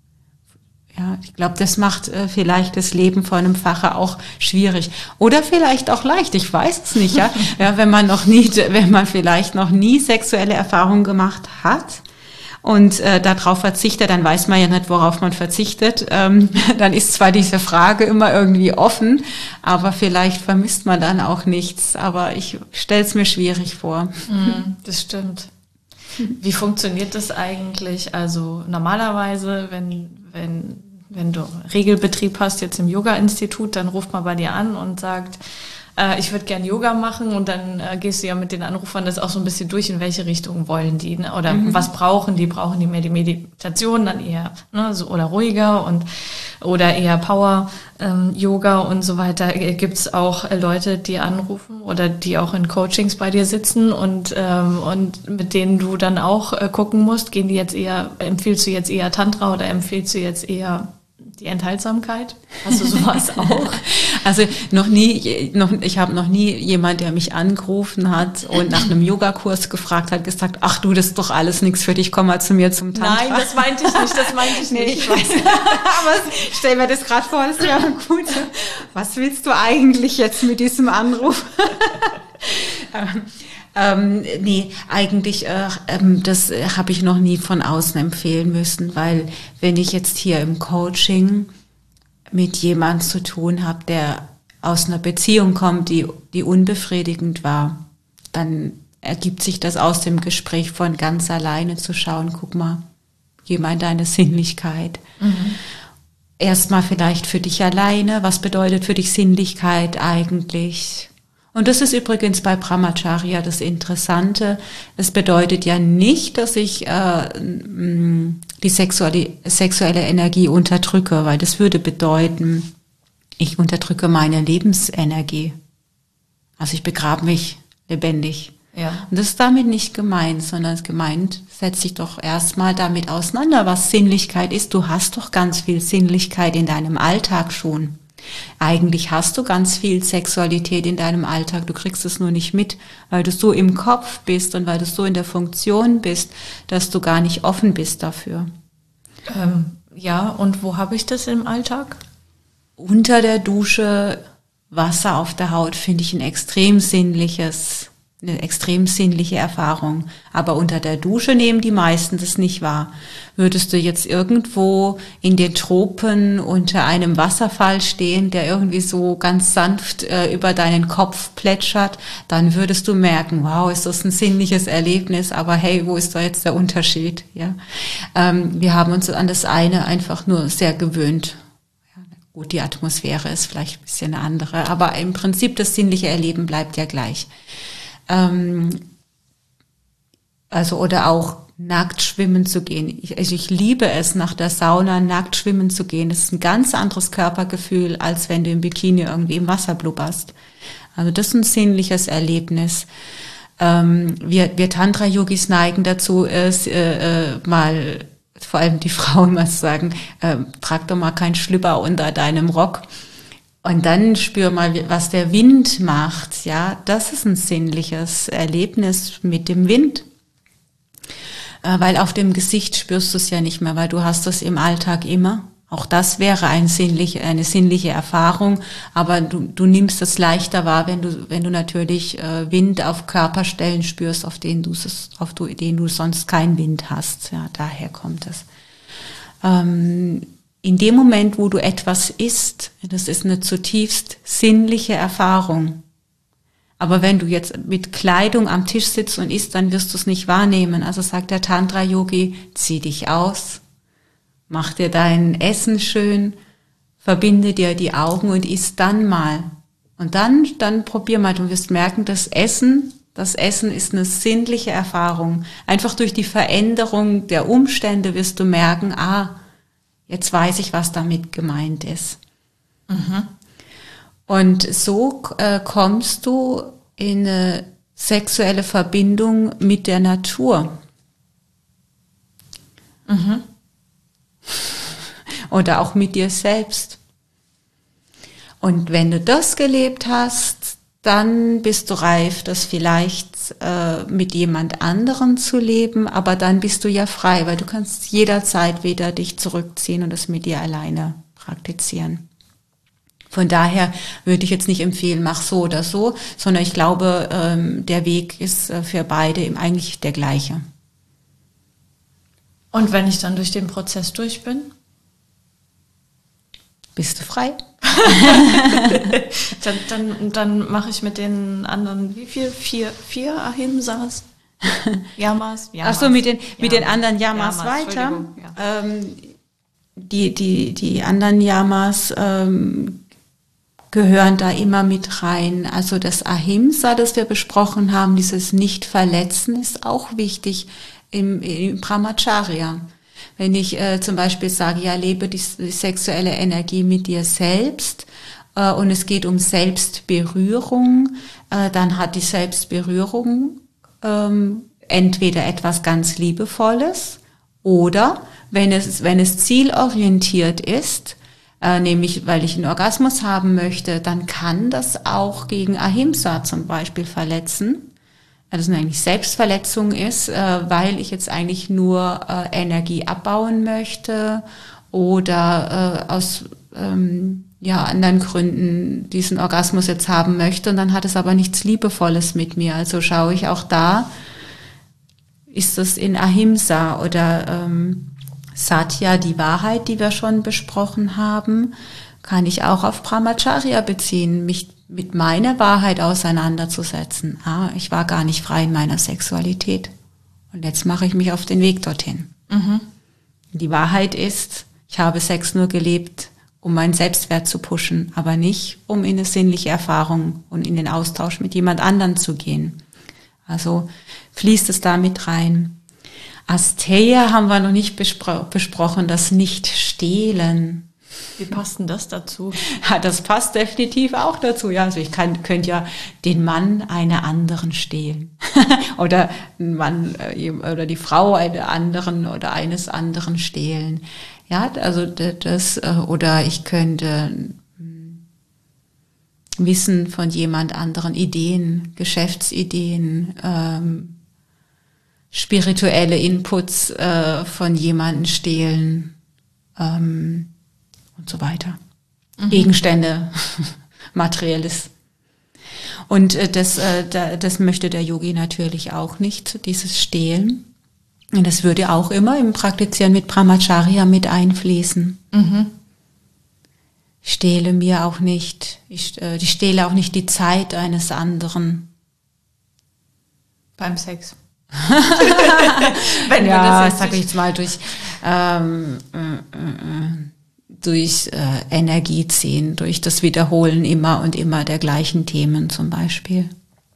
Ja, ich glaube, das macht vielleicht das Leben von einem Facher auch schwierig. Oder vielleicht auch leicht, ich weiß es nicht, ja. Ja, wenn man vielleicht noch nie sexuelle Erfahrungen gemacht hat und darauf verzichtet, dann weiß man ja nicht, worauf man verzichtet. Dann ist zwar diese Frage immer irgendwie offen, aber vielleicht vermisst man dann auch nichts. Aber ich stelle es mir schwierig vor. Das stimmt. Wie funktioniert das eigentlich? Also normalerweise, wenn du Regelbetrieb hast jetzt im Yoga-Institut, dann ruft man bei dir an und sagt, ich würde gern Yoga machen, und dann gehst du ja mit den Anrufern das auch so ein bisschen durch, in welche Richtung wollen die, ne? Oder was brauchen die? Brauchen die mehr die Meditation, dann eher, ne, so, oder ruhiger oder eher Power Yoga und so weiter. Gibt's auch Leute, die anrufen oder die auch in Coachings bei dir sitzen und mit denen du dann auch gucken musst, empfiehlst du jetzt eher Tantra oder empfiehlst du jetzt eher die Enthaltsamkeit? Hast du sowas auch? Also ich habe noch nie jemand, der mich angerufen hat und nach einem Yogakurs gefragt hat, gesagt, ach du, das ist doch alles nichts für dich, komm mal zu mir zum Tantra. Nein, das meinte ich nicht. Nee, ich weiß. Aber stell mir das gerade vor, das wäre gut. Was willst du eigentlich jetzt mit diesem Anruf? Nee, eigentlich, das habe ich noch nie von außen empfehlen müssen, weil wenn ich jetzt hier im Coaching mit jemandem zu tun habe, der aus einer Beziehung kommt, die unbefriedigend war, dann ergibt sich das aus dem Gespräch von ganz alleine zu schauen, guck mal, geh mal in deine Sinnlichkeit. Mhm. Erstmal vielleicht für dich alleine, was bedeutet für dich Sinnlichkeit eigentlich? Und das ist übrigens bei Brahmacharya das Interessante. Es bedeutet ja nicht, dass ich die sexuelle Energie unterdrücke, weil das würde bedeuten, ich unterdrücke meine Lebensenergie. Also ich begrabe mich lebendig. Ja. Und das ist damit nicht gemeint, sondern es gemeint, setz dich doch erstmal damit auseinander, was Sinnlichkeit ist. Du hast doch ganz viel Sinnlichkeit in deinem Alltag schon. Eigentlich hast du ganz viel Sexualität in deinem Alltag, du kriegst es nur nicht mit, weil du so im Kopf bist und weil du so in der Funktion bist, dass du gar nicht offen bist dafür. Ja, und wo habe ich das im Alltag? Unter der Dusche, Wasser auf der Haut, finde ich eine extrem sinnliche Erfahrung. Aber unter der Dusche nehmen die meisten das nicht wahr. Würdest du jetzt irgendwo in den Tropen unter einem Wasserfall stehen, der irgendwie so ganz sanft über deinen Kopf plätschert, dann würdest du merken, wow, ist das ein sinnliches Erlebnis, aber hey, wo ist da jetzt der Unterschied? Ja, wir haben uns an das eine einfach nur sehr gewöhnt. Ja, gut, die Atmosphäre ist vielleicht ein bisschen eine andere, aber im Prinzip das sinnliche Erleben bleibt ja gleich. Also oder auch nackt schwimmen zu gehen. Ich liebe es, nach der Sauna nackt schwimmen zu gehen. Das ist ein ganz anderes Körpergefühl, als wenn du im Bikini irgendwie im Wasser blubberst. Also das ist ein sinnliches Erlebnis. Wir Tantra-Yogis neigen dazu, mal vor allem die Frauen mal sagen, trag doch mal keinen Schlüpper unter deinem Rock. Und dann spür mal, was der Wind macht. Ja, das ist ein sinnliches Erlebnis mit dem Wind. Weil auf dem Gesicht spürst du es ja nicht mehr, weil du hast das im Alltag immer. Auch das wäre eine sinnliche Erfahrung, aber du nimmst es leichter wahr, wenn du natürlich Wind auf Körperstellen spürst, auf denen du sonst keinen Wind hast. Ja, daher kommt es. In dem Moment, wo du etwas isst, das ist eine zutiefst sinnliche Erfahrung. Aber wenn du jetzt mit Kleidung am Tisch sitzt und isst, dann wirst du es nicht wahrnehmen. Also sagt der Tantra-Yogi, zieh dich aus, mach dir dein Essen schön, verbinde dir die Augen und iss dann mal. Und dann probier mal, du wirst merken, das Essen ist eine sinnliche Erfahrung. Einfach durch die Veränderung der Umstände wirst du merken, jetzt weiß ich, was damit gemeint ist. Mhm. Und so kommst du in eine sexuelle Verbindung mit der Natur. Mhm. Oder auch mit dir selbst. Und wenn du das gelebt hast, dann bist du reif, das vielleicht mit jemand anderem zu leben, aber dann bist du ja frei, weil du kannst jederzeit wieder dich zurückziehen und das mit dir alleine praktizieren. Von daher würde ich jetzt nicht empfehlen, mach so oder so, sondern ich glaube, der Weg ist für beide eigentlich der gleiche. Und wenn ich dann durch den Prozess durch bin? Bist du frei? dann mache ich mit den anderen, wie viel? Vier Ahimsas? Yamas? Ach so, mit den anderen Yamas weiter. Ja. Die anderen Yamas gehören da immer mit rein. Also das Ahimsa, das wir besprochen haben, dieses Nicht-Verletzen, ist auch wichtig im Brahmacharya. Wenn ich zum Beispiel sage, ja, lebe die sexuelle Energie mit dir selbst und es geht um Selbstberührung, dann hat die Selbstberührung entweder etwas ganz Liebevolles oder wenn es zielorientiert ist, nämlich weil ich einen Orgasmus haben möchte, dann kann das auch gegen Ahimsa zum Beispiel verletzen. Also es eigentlich Selbstverletzung ist, weil ich jetzt eigentlich nur Energie abbauen möchte oder aus anderen Gründen diesen Orgasmus jetzt haben möchte und dann hat es aber nichts Liebevolles mit mir. Also schaue ich auch da, ist das in Ahimsa oder Satya, die Wahrheit, die wir schon besprochen haben, kann ich auch auf Brahmacharya beziehen, mich mit meiner Wahrheit auseinanderzusetzen. Ich war gar nicht frei in meiner Sexualität. Und jetzt mache ich mich auf den Weg dorthin. Mhm. Die Wahrheit ist, ich habe Sex nur gelebt, um meinen Selbstwert zu pushen, aber nicht, um in eine sinnliche Erfahrung und in den Austausch mit jemand anderem zu gehen. Also fließt es da mit rein. Asteya haben wir noch nicht besprochen, das Nicht-Stehlen. Wie passt denn das dazu? Ja, das passt definitiv auch dazu. Ja, also ich könnte ja den Mann einer anderen stehlen. Oder ein Mann oder die Frau einer anderen oder eines anderen stehlen. Ja, also das, oder ich könnte Wissen von jemand anderen, Ideen, Geschäftsideen, spirituelle Inputs von jemandem stehlen, und so weiter. Mhm. Gegenstände, Materielles. Und das möchte der Yogi natürlich auch nicht, dieses Stehlen. Und das würde auch immer im Praktizieren mit Brahmacharya mit einfließen. Mhm. Ich stehle mir auch nicht, ich stehle auch nicht die Zeit eines anderen. Beim Sex. Wenn ja, sage ich jetzt mal durch Energie ziehen, durch das Wiederholen immer und immer der gleichen Themen zum Beispiel.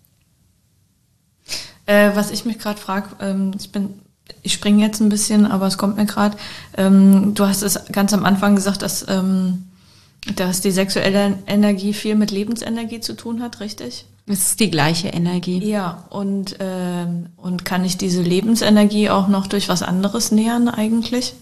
Was ich mich gerade frage, ich springe jetzt ein bisschen, aber es kommt mir gerade, du hast es ganz am Anfang gesagt, dass die sexuelle Energie viel mit Lebensenergie zu tun hat, richtig? Es ist die gleiche Energie. Ja, und kann ich diese Lebensenergie auch noch durch was anderes nähern eigentlich?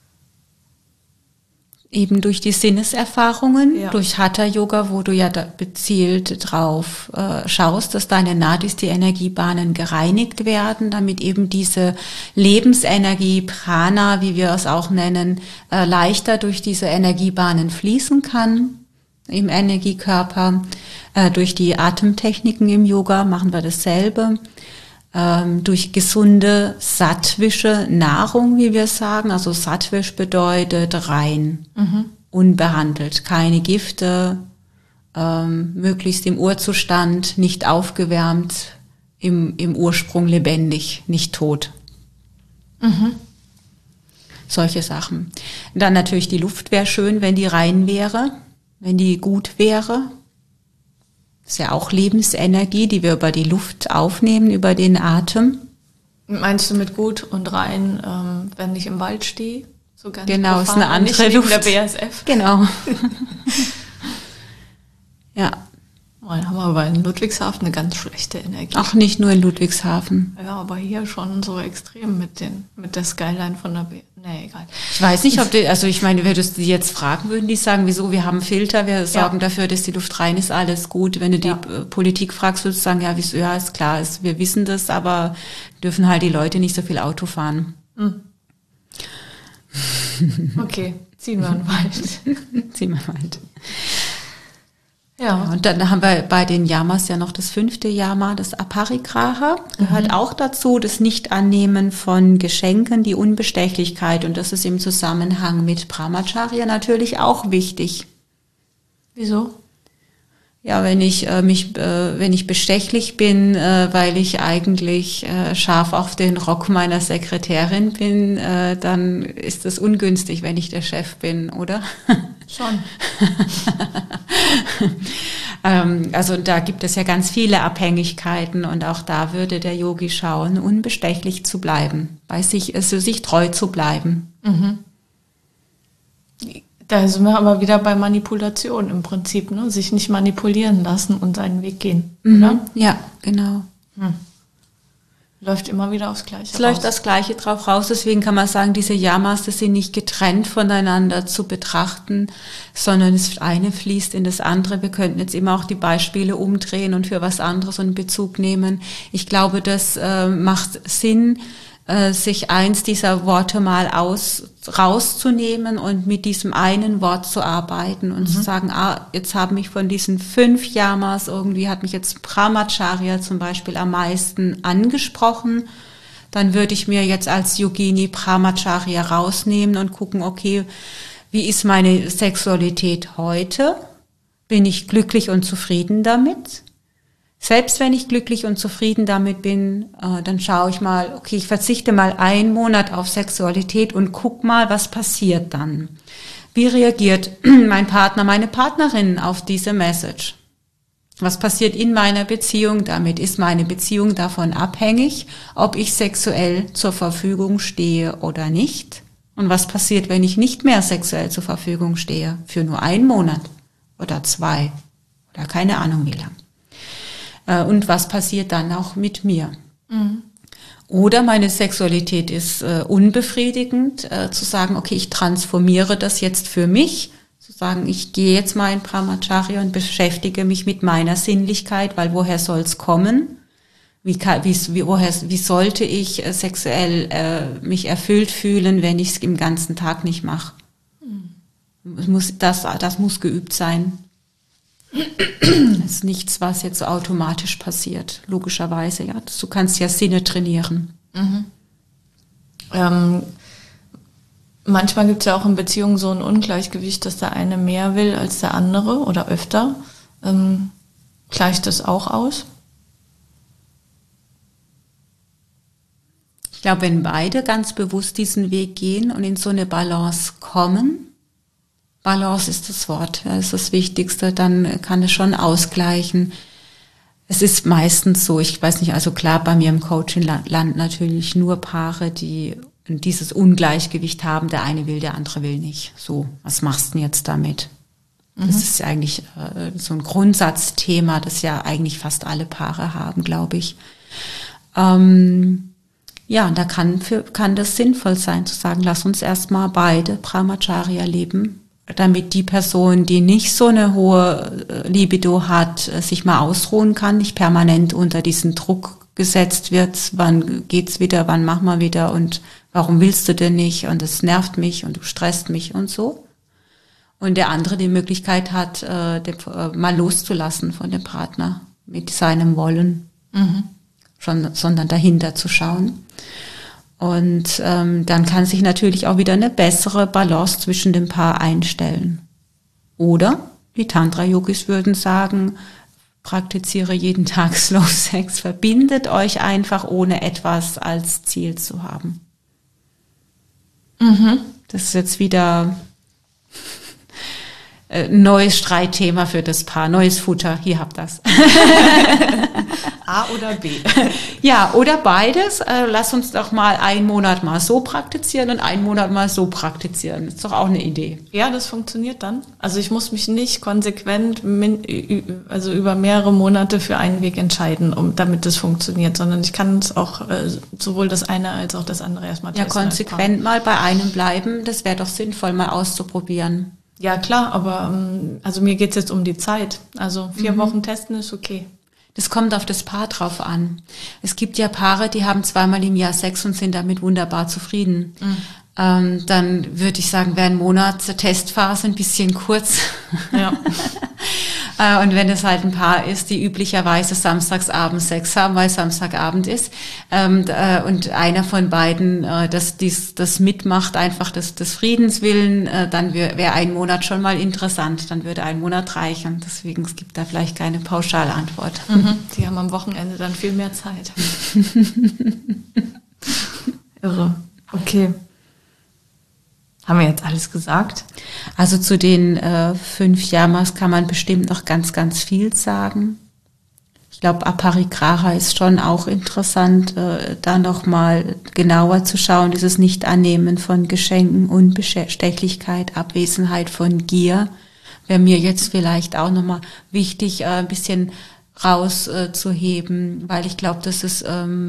Eben durch die Sinneserfahrungen, Ja. durch Hatha-Yoga, wo du ja da bezielt drauf schaust, dass deine Nadis, die Energiebahnen gereinigt werden, damit eben diese Lebensenergie, Prana, wie wir es auch nennen, leichter durch diese Energiebahnen fließen kann im Energiekörper. Durch die Atemtechniken im Yoga machen wir dasselbe. Durch gesunde sattwische Nahrung, wie wir sagen. Also sattwisch bedeutet rein, unbehandelt, keine Gifte, möglichst im Urzustand, nicht aufgewärmt, im Ursprung lebendig, nicht tot. Solche Sachen. Dann natürlich die Luft wäre schön, wenn die rein wäre, wenn die gut wäre. Das ist ja auch Lebensenergie, die wir über die Luft aufnehmen, über den Atem. Meinst du mit gut und rein, wenn ich im Wald stehe? So ganz genau, profan, ist eine andere nicht Luft. Wegen der BASF. Genau. Ja. Dann haben wir aber in Ludwigshafen eine ganz schlechte Energie. Auch nicht nur in Ludwigshafen. Ja, aber hier schon so extrem mit der Skyline von der Nee, egal. Ich weiß nicht, ob die, also ich meine, würdest du die jetzt fragen, würden die sagen, wieso, wir haben Filter, wir sorgen dafür, dass die Luft rein ist, alles gut. Wenn du die Politik fragst, würdest du sagen, ja, wieso, ja, ist klar, wir wissen das, aber dürfen halt die Leute nicht so viel Auto fahren. Okay, ziehen wir in den Wald. Ziehen wir Wald. Ja. Und dann haben wir bei den Yamas ja noch das 5. Yama, das Aparigraha, gehört auch dazu, das Nicht-Annehmen von Geschenken, die Unbestechlichkeit, und das ist im Zusammenhang mit Brahmacharya natürlich auch wichtig. Wieso? Ja, wenn ich bestechlich bin, weil ich eigentlich scharf auf den Rock meiner Sekretärin bin, dann ist das ungünstig, wenn ich der Chef bin, oder? Schon. Also da gibt es ja ganz viele Abhängigkeiten, und auch da würde der Yogi schauen, unbestechlich zu bleiben, bei sich treu zu bleiben. Da sind wir aber wieder bei Manipulation im Prinzip, ne? Sich nicht manipulieren lassen und seinen Weg gehen, oder? Ja, genau. Läuft immer wieder aufs Gleiche Es läuft das Gleiche drauf raus, deswegen kann man sagen, diese Yamas, das sind nicht getrennt voneinander zu betrachten, sondern das eine fließt in das andere. Wir könnten jetzt immer auch die Beispiele umdrehen und für was anderes in Bezug nehmen. Ich glaube, das macht Sinn, sich eins dieser Worte mal rauszunehmen und mit diesem einen Wort zu arbeiten und zu sagen, jetzt haben mich von diesen 5 Yamas irgendwie, hat mich jetzt Brahmacharya zum Beispiel am meisten angesprochen. Dann würde ich mir jetzt als Yogini Brahmacharya rausnehmen und gucken, okay, wie ist meine Sexualität heute? Bin ich glücklich und zufrieden damit? Selbst wenn ich glücklich und zufrieden damit bin, dann schaue ich mal, okay, ich verzichte mal 1 Monat auf Sexualität und guck mal, was passiert dann. Wie reagiert mein Partner, meine Partnerin auf diese Message? Was passiert in meiner Beziehung damit? Ist meine Beziehung davon abhängig, ob ich sexuell zur Verfügung stehe oder nicht? Und was passiert, wenn ich nicht mehr sexuell zur Verfügung stehe? Für nur 1 Monat oder 2 oder keine Ahnung wie lang. Und was passiert dann auch mit mir? Oder meine Sexualität ist unbefriedigend, zu sagen, okay, ich transformiere das jetzt für mich, zu sagen, ich gehe jetzt mal in Brahmacharya und beschäftige mich mit meiner Sinnlichkeit, weil woher soll es kommen? Wie sollte ich sexuell mich erfüllt fühlen, wenn ich es den ganzen Tag nicht mache? Das muss geübt sein. Das ist nichts, was jetzt so automatisch passiert, logischerweise. Ja, du kannst ja Sinne trainieren. Manchmal gibt es ja auch in Beziehungen so ein Ungleichgewicht, dass der eine mehr will als der andere oder öfter. Gleicht das auch aus? Ich glaube, wenn beide ganz bewusst diesen Weg gehen und in so eine Balance kommen, Balance ist das Wort, das ist das Wichtigste, dann kann es schon ausgleichen. Es ist meistens so, ich weiß nicht, also klar, bei mir im Coaching landen natürlich nur Paare, die dieses Ungleichgewicht haben, der eine will, der andere will nicht. So, was machst du denn jetzt damit? Das ist ja eigentlich so ein Grundsatzthema, das ja eigentlich fast alle Paare haben, glaube ich. Ja, und da kann das sinnvoll sein, zu sagen, lass uns erstmal beide Brahmacharya leben, damit die Person, die nicht so eine hohe Libido hat, sich mal ausruhen kann, nicht permanent unter diesen Druck gesetzt wird, wann geht's wieder, wann machen wir wieder und warum willst du denn nicht und es nervt mich und du stresst mich und so. Und der andere die Möglichkeit hat, mal loszulassen von dem Partner mit seinem Wollen, sondern dahinter zu schauen. Und dann kann sich natürlich auch wieder eine bessere Balance zwischen dem Paar einstellen. Oder die Tantra-Yogis würden sagen, praktiziere jeden Tag Slow Sex, verbindet euch einfach, ohne etwas als Ziel zu haben. Das ist jetzt wieder neues Streitthema für das Paar, neues Futter, hier habt das. A oder B? Ja, oder beides. Lass uns doch mal einen Monat mal so praktizieren und einen Monat mal so praktizieren. Das ist doch auch eine Idee. Ja, das funktioniert dann. Also ich muss mich nicht konsequent also über mehrere Monate für einen Weg entscheiden, damit das funktioniert, sondern ich kann es auch sowohl das eine als auch das andere erstmal testen. Ja, konsequent mal bei einem bleiben, das wäre doch sinnvoll, mal auszuprobieren. Ja, klar, aber also mir geht's jetzt um die Zeit. Also 4 Wochen testen ist okay. Das kommt auf das Paar drauf an. Es gibt ja Paare, die haben 2-mal im Jahr Sex und sind damit wunderbar zufrieden. Dann würde ich sagen, wäre ein Monat zur Testphase ein bisschen kurz. Ja. Und wenn es halt ein Paar ist, die üblicherweise samstagsabends Sex haben, weil Samstagabend ist, und einer von beiden das mitmacht, einfach des Friedens willen, dann wäre ein Monat schon mal interessant. Dann würde ein Monat reichen. Deswegen, es gibt da vielleicht keine pauschale Antwort. Die haben am Wochenende dann viel mehr Zeit. Irre. Okay. Haben wir jetzt alles gesagt? Also zu den 5 Yamas kann man bestimmt noch ganz, ganz viel sagen. Ich glaube, Aparigraha ist schon auch interessant, da nochmal genauer zu schauen, dieses Nicht-Annehmen von Geschenken, Unbestechlichkeit, Abwesenheit von Gier. Wäre mir jetzt vielleicht auch nochmal wichtig, ein bisschen rauszuheben, weil ich glaube, dass es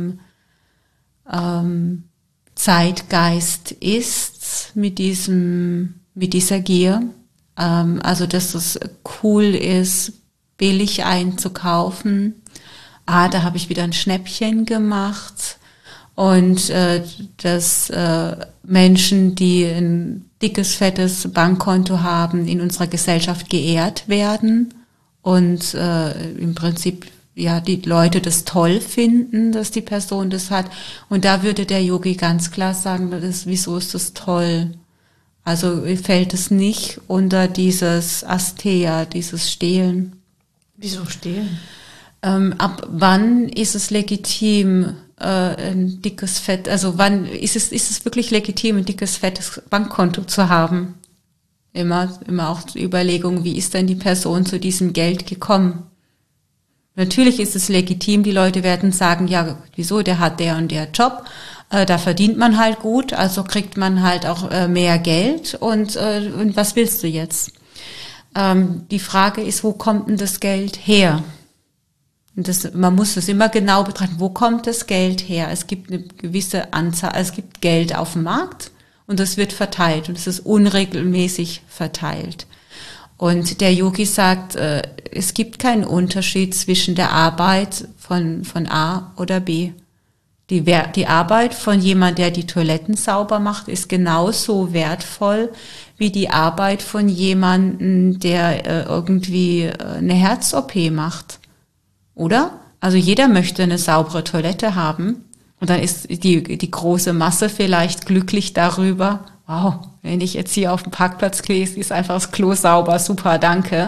Zeitgeist ist mit dieser Gier. Also, dass es cool ist, billig einzukaufen. Da habe ich wieder ein Schnäppchen gemacht. Und dass Menschen, die ein dickes, fettes Bankkonto haben, in unserer Gesellschaft geehrt werden. Und im Prinzip ja die Leute das toll finden, dass die Person das hat. Und da würde der Yogi ganz klar sagen, wieso ist das toll? Also fällt es nicht unter dieses Asteya, dieses Stehlen. Wieso stehlen? Ab wann ist es legitim, ein dickes Fett, also wann ist es wirklich legitim, ein dickes, fettes Bankkonto zu haben? Immer auch die Überlegung, wie ist denn die Person zu diesem Geld gekommen? Natürlich ist es legitim, die Leute werden sagen, ja, wieso, der hat der und der Job, da verdient man halt gut, also kriegt man halt auch mehr Geld und was willst du jetzt? Die Frage ist, wo kommt denn das Geld her? Und man muss das immer genau betrachten, wo kommt das Geld her? Es gibt eine gewisse Anzahl, es gibt Geld auf dem Markt und das wird verteilt und es ist unregelmäßig verteilt. Und der Yogi sagt, es gibt keinen Unterschied zwischen der Arbeit von A oder B. Die Arbeit von jemand, der die Toiletten sauber macht, ist genauso wertvoll wie die Arbeit von jemandem, der irgendwie eine Herz-OP macht. Oder? Also jeder möchte eine saubere Toilette haben. Und dann ist die große Masse vielleicht glücklich darüber. Wow, wenn ich jetzt hier auf dem Parkplatz gehe, ist einfach das Klo sauber, super, danke.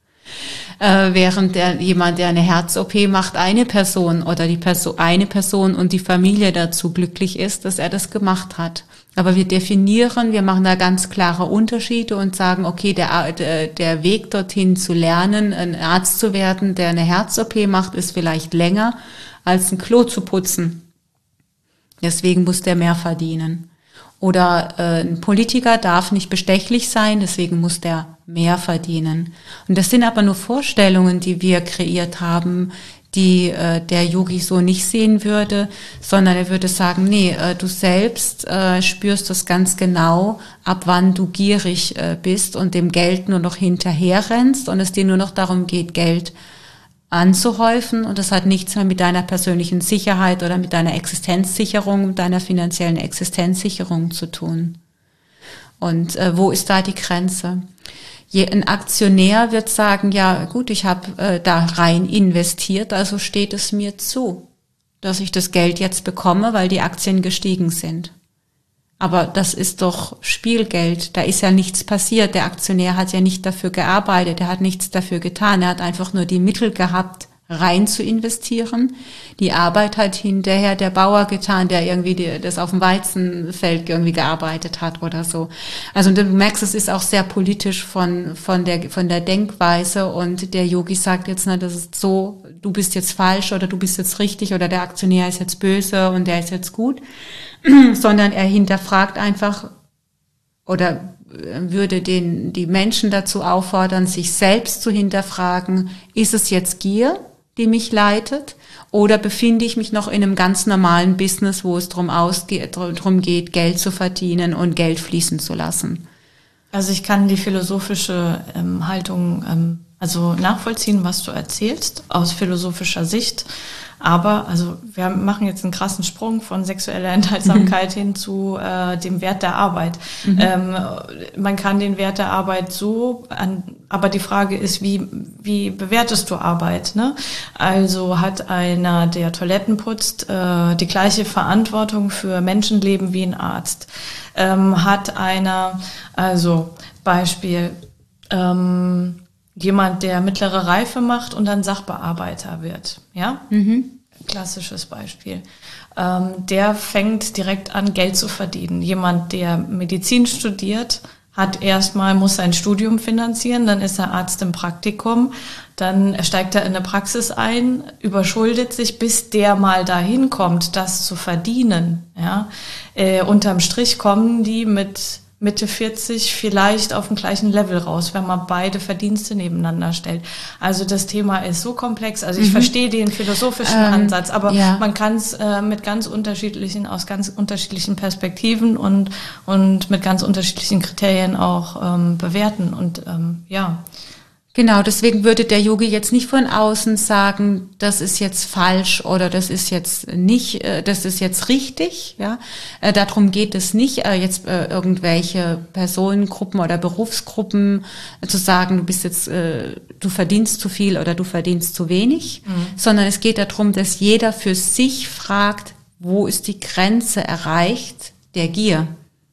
Während jemand, der eine Herz-OP macht, eine Person eine Person und die Familie dazu glücklich ist, dass er das gemacht hat. Aber wir machen da ganz klare Unterschiede und sagen, okay, der Weg dorthin zu lernen, ein Arzt zu werden, der eine Herz-OP macht, ist vielleicht länger, als ein Klo zu putzen. Deswegen muss der mehr verdienen. Oder ein Politiker darf nicht bestechlich sein, deswegen muss der mehr verdienen. Und das sind aber nur Vorstellungen, die wir kreiert haben, die der Yogi so nicht sehen würde, sondern er würde sagen, nee, du selbst spürst das ganz genau, ab wann du gierig bist und dem Geld nur noch hinterherrennst und es dir nur noch darum geht, Geld anzuhäufen, und das hat nichts mehr mit deiner persönlichen Sicherheit oder mit deiner Existenzsicherung, deiner finanziellen Existenzsicherung zu tun. Und wo ist da die Grenze? Ein Aktionär wird sagen, ja gut, ich habe da rein investiert, also steht es mir zu, dass ich das Geld jetzt bekomme, weil die Aktien gestiegen sind. Aber das ist doch Spielgeld, da ist ja nichts passiert. Der Aktionär hat ja nicht dafür gearbeitet, er hat nichts dafür getan, er hat einfach nur die Mittel gehabt, rein zu investieren. Die Arbeit hat hinterher der Bauer getan, der irgendwie das auf dem Weizenfeld irgendwie gearbeitet hat oder so. Also du merkst, es ist auch sehr politisch von der Denkweise, und der Yogi sagt jetzt, na, das ist so, du bist jetzt falsch oder du bist jetzt richtig oder der Aktionär ist jetzt böse und der ist jetzt gut, sondern er hinterfragt einfach oder würde die Menschen dazu auffordern, sich selbst zu hinterfragen, ist es jetzt Gier, die mich leitet, oder befinde ich mich noch in einem ganz normalen Business, wo es darum geht, Geld zu verdienen und Geld fließen zu lassen? Also ich kann die philosophische Haltung also nachvollziehen, was du erzählst, aus philosophischer Sicht. Aber also wir machen jetzt einen krassen Sprung von sexueller Enthaltsamkeit hin zu dem Wert der Arbeit. Man kann den Wert der Arbeit aber die Frage ist, wie bewertest du Arbeit? Ne? Also hat einer, der Toiletten putzt, die gleiche Verantwortung für Menschenleben wie ein Arzt? Hat einer, also Beispiel, jemand, der mittlere Reife macht und dann Sachbearbeiter wird, ja? Klassisches Beispiel. Der fängt direkt an, Geld zu verdienen. Jemand, der Medizin studiert, muss sein Studium finanzieren, dann ist er Arzt im Praktikum, dann steigt er in eine Praxis ein, überschuldet sich, bis der mal dahin kommt, das zu verdienen, ja? Unterm Strich kommen die mit Mitte 40 vielleicht auf dem gleichen Level raus, wenn man beide Verdienste nebeneinander stellt. Also das Thema ist so komplex. Also ich verstehe den philosophischen Ansatz, aber man kann es aus ganz unterschiedlichen Perspektiven und mit ganz unterschiedlichen Kriterien auch bewerten. Und Genau, deswegen würde der Yogi jetzt nicht von außen sagen, das ist jetzt falsch oder das ist jetzt nicht, das ist jetzt richtig, ja. Darum geht es nicht, jetzt irgendwelche Personengruppen oder Berufsgruppen zu sagen, du verdienst zu viel oder du verdienst zu wenig, sondern es geht darum, dass jeder für sich fragt, wo ist die Grenze erreicht der Gier?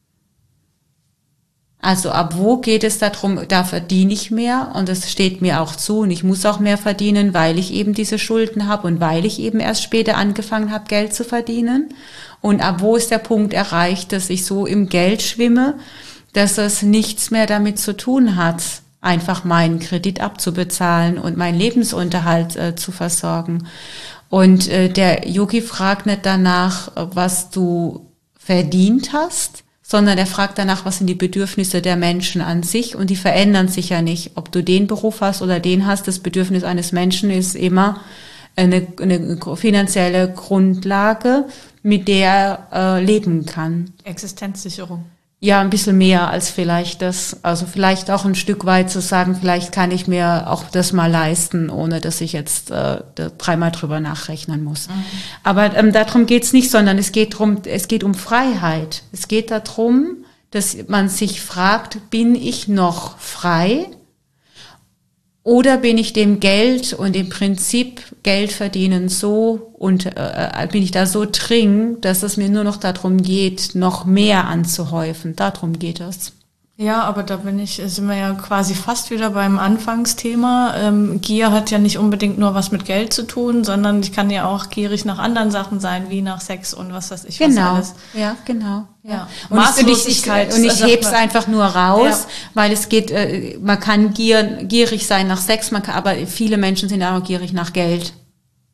Also ab wo geht es darum, da verdiene ich mehr und es steht mir auch zu und ich muss auch mehr verdienen, weil ich eben diese Schulden habe und weil ich eben erst später angefangen habe, Geld zu verdienen. Und ab wo ist der Punkt erreicht, dass ich so im Geld schwimme, dass es nichts mehr damit zu tun hat, einfach meinen Kredit abzubezahlen und meinen Lebensunterhalt zu versorgen. Und der Yogi fragt nicht danach, was du verdient hast, sondern er fragt danach, was sind die Bedürfnisse der Menschen an sich, und die verändern sich ja nicht. Ob du den Beruf hast oder den hast, das Bedürfnis eines Menschen ist immer eine finanzielle Grundlage, mit der er leben kann. Existenzsicherung. Ja, ein bisschen mehr als vielleicht das, also vielleicht auch ein Stück weit zu sagen, vielleicht kann ich mir auch das mal leisten, ohne dass ich jetzt dreimal drüber nachrechnen muss. Aber darum geht's nicht, sondern es geht um Freiheit. Es geht darum, dass man sich fragt, bin ich noch frei? Oder bin ich dem Geld und dem Prinzip Geld verdienen bin ich da so drin, dass es mir nur noch darum geht, noch mehr anzuhäufen? Darum geht es. Ja, aber sind wir ja quasi fast wieder beim Anfangsthema. Gier hat ja nicht unbedingt nur was mit Geld zu tun, sondern ich kann ja auch gierig nach anderen Sachen sein, wie nach Sex und was weiß ich, was alles. Ja, genau. Ja. Und ich hebe es einfach nur raus, weil es geht, man kann gierig sein nach Sex, aber viele Menschen sind auch gierig nach Geld.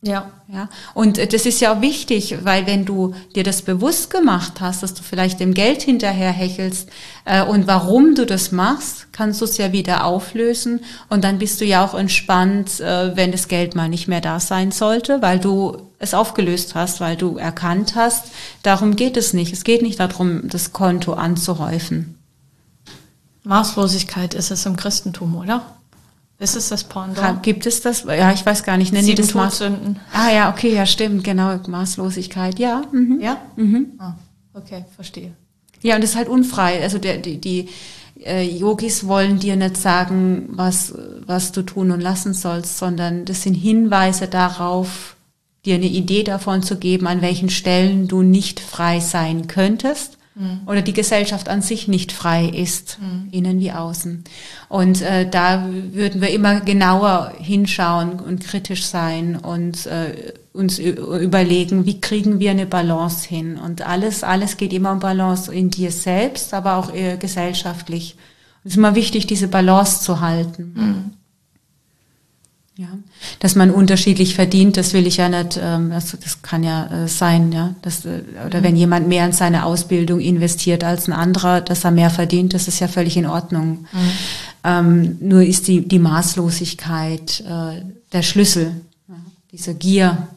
Ja. Ja, und das ist ja auch wichtig, weil wenn du dir das bewusst gemacht hast, dass du vielleicht dem Geld hinterher hechelst und warum du das machst, kannst du es ja wieder auflösen und dann bist du ja auch entspannt, wenn das Geld mal nicht mehr da sein sollte, weil du es aufgelöst hast, weil du erkannt hast, darum geht es nicht. Es geht nicht darum, das Konto anzuhäufen. Maßlosigkeit ist es im Christentum, oder? Ist es das Pendant? Gibt es das? Ja, ich weiß gar nicht. Nennen die das Todsünden. Ja, okay, ja, stimmt, genau, Maßlosigkeit, ja. Mhm. Ja? Mhm. Ah, okay, verstehe. Ja, und das ist halt unfrei. Also die Yogis wollen dir nicht sagen, was du tun und lassen sollst, sondern das sind Hinweise darauf, dir eine Idee davon zu geben, an welchen Stellen du nicht frei sein könntest. Oder die Gesellschaft an sich nicht frei ist, innen wie außen. Und da würden wir immer genauer hinschauen und kritisch sein und uns überlegen, wie kriegen wir eine Balance hin. Und alles geht immer um Balance in dir selbst, aber auch gesellschaftlich. Es ist immer wichtig, diese Balance zu halten. Ja, dass man unterschiedlich verdient, das will ich ja nicht, das kann ja sein, ja, oder wenn jemand mehr in seine Ausbildung investiert als ein anderer, dass er mehr verdient, das ist ja völlig in Ordnung. Nur ist die Maßlosigkeit der Schlüssel, ja, diese Gier,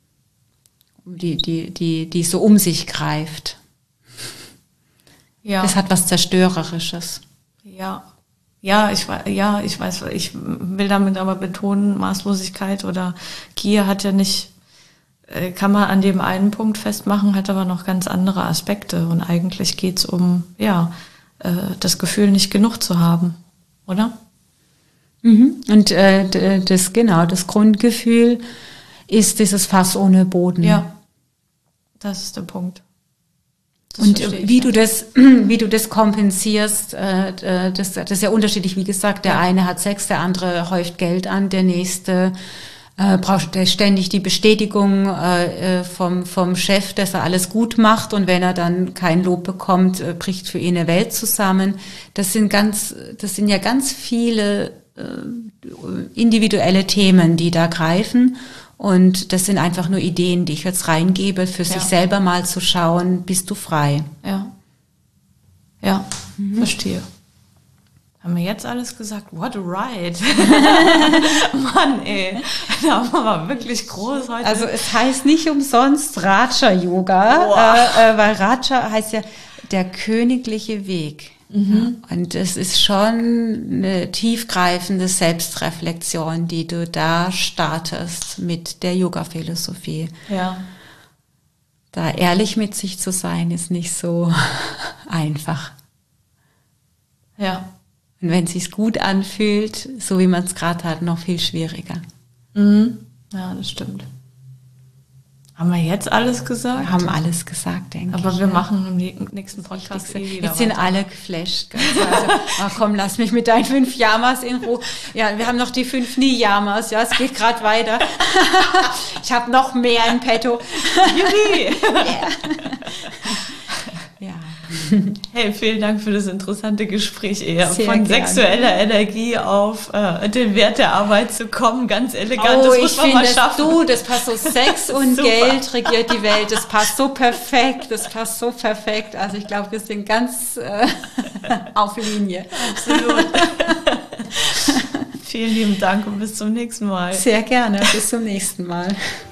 die so um sich greift. Ja. Das hat was Zerstörerisches. Ja, ich weiß, ich will damit aber betonen, Maßlosigkeit oder Gier hat ja nicht, kann man an dem einen Punkt festmachen, hat aber noch ganz andere Aspekte und eigentlich geht's um, das Gefühl, nicht genug zu haben, oder? Und das Grundgefühl ist dieses Fass ohne Boden. Ja, das ist der Punkt. Das und wie du das kompensierst, das ist ja unterschiedlich. Wie gesagt, der eine hat Sex, der andere häuft Geld an, der nächste braucht ständig die Bestätigung vom Chef, dass er alles gut macht, und wenn er dann kein Lob bekommt, bricht für ihn eine Welt zusammen. Das sind ja ganz viele individuelle Themen, die da greifen. Und das sind einfach nur Ideen, die ich jetzt reingebe, für sich selber mal zu schauen, bist du frei? Ja, verstehe. Haben wir jetzt alles gesagt? What a ride. Mann, ey. Da haben wir mal wirklich groß heute. Also es heißt nicht umsonst Raja-Yoga, weil Raja heißt ja der königliche Weg. Und es ist schon eine tiefgreifende Selbstreflexion, die du da startest mit der Yoga-Philosophie. Ja. Da ehrlich mit sich zu sein, ist nicht so einfach. Ja. Und wenn es sich gut anfühlt, so wie man es gerade hat, noch viel schwieriger. Ja, das stimmt. Haben wir jetzt alles gesagt? Wir haben alles gesagt, denke ich. Aber wir machen im nächsten Podcast wieder Jetzt sind alle geflasht. Also, komm, lass mich mit deinen 5 Yamas in Ruhe. Ja, wir haben noch die 5 Niyamas. Ja, es geht gerade weiter. Ich habe noch mehr in petto. Juhu. Ja. Hey, vielen Dank für das interessante Gespräch, eher Sehr von gerne. sexueller Energie auf den Wert der Arbeit zu kommen, ganz elegant, das muss man mal schaffen. Das passt so, Sex und Geld regiert die Welt, das passt so perfekt, also ich glaube, wir sind ganz auf Linie. Absolut. Vielen lieben Dank und bis zum nächsten Mal. Sehr gerne, bis zum nächsten Mal.